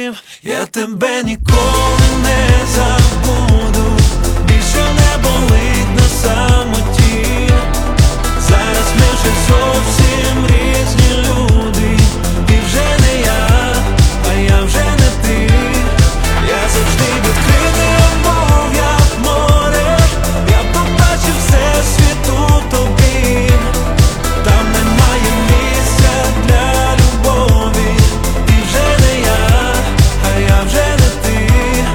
зовсім. Я тебе ніколи не забуду, більше не болить на самоті. Зараз ми вже зовсім різні люди. Ти вже не я, а я вже не ти. Я завжди відкритий, мов як море. Я побачив все світ у тобі. Там немає місця для любові. Ти вже не я, а я вже не ти.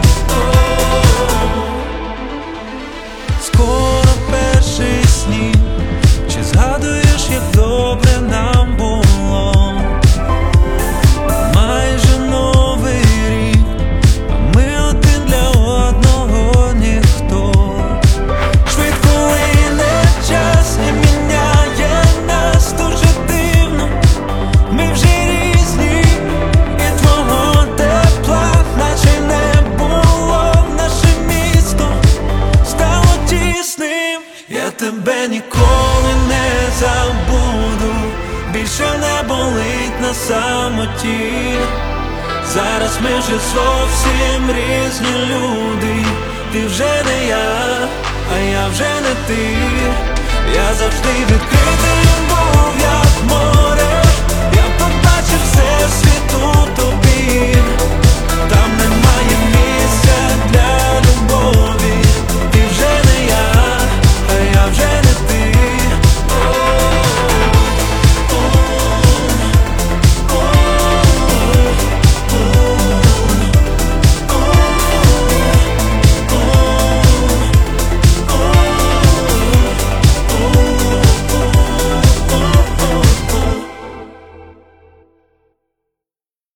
Скоро перший сніг. Чи згадуєш, як добре нам було? Майже новий рік, а ми один для одного ніхто. Швидко лине час і міняє нас дуже дивно. Ми вже різні, і твого тепла наче не було. Наше місто стало тісним. Я тебе ніколи не забуду, більше не болить на самоті. Зараз ми вже зовсім різні люди. Ти вже не я, а я вже не ти. Я завжди відкритий, мов як